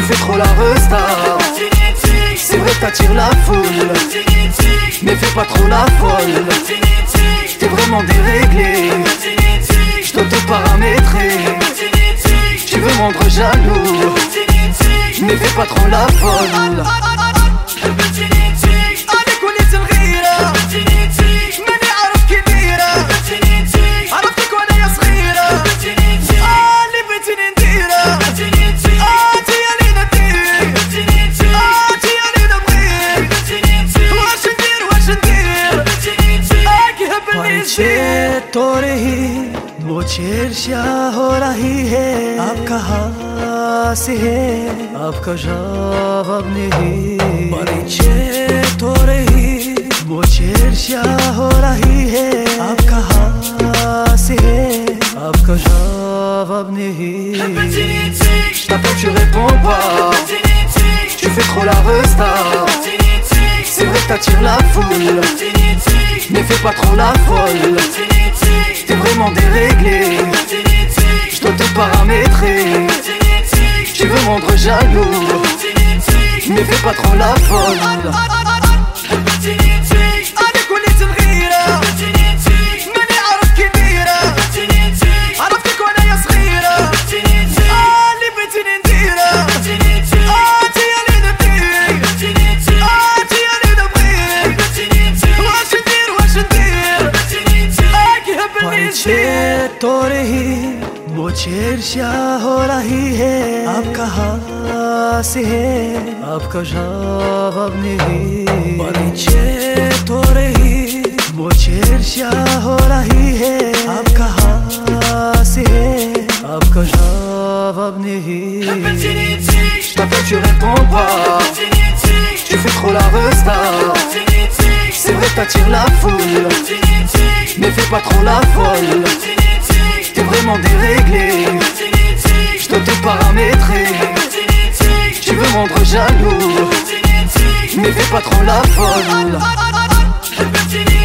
fais trop la resta. C'est vrai que t'attires la foule, mais fais pas trop la folle. T'es vraiment déréglé, j't'auto-paramétré. Tu veux me rendre jaloux, mais fais pas trop la folle. तो रही वो चर्चा हो रही है, आप कहाँ से है आपका जवाब नहीं। परिचय तो रही वो चर्चा हो रही है, आप कहाँ से है आपका जवाब नहीं। J't'appelle, tu réponds pas, tu fais trop la resta. C'est vrai que t'attires la foule, mais fais pas trop la folle. T'es vraiment déréglé, j't'auto-paramétré. Tu veux me rendre jaloux, mais fais pas trop la folle. तो रही वो चर्चा हो रही है, आप कहाँ से है आपका जवाब नहीं। परिचय तो रही वो चर्चा हो रही है, आप कहाँ से है आपका जवाब नहीं। J't'appelle, tu réponds pas, tu fais trop la resta. C'est vrai que t'attires la foule, mais fais pas trop la folle. T'es vraiment déréglé, j't'auto-paramétré. Tu veux me rendre jaloux, mais fais pas trop la folle.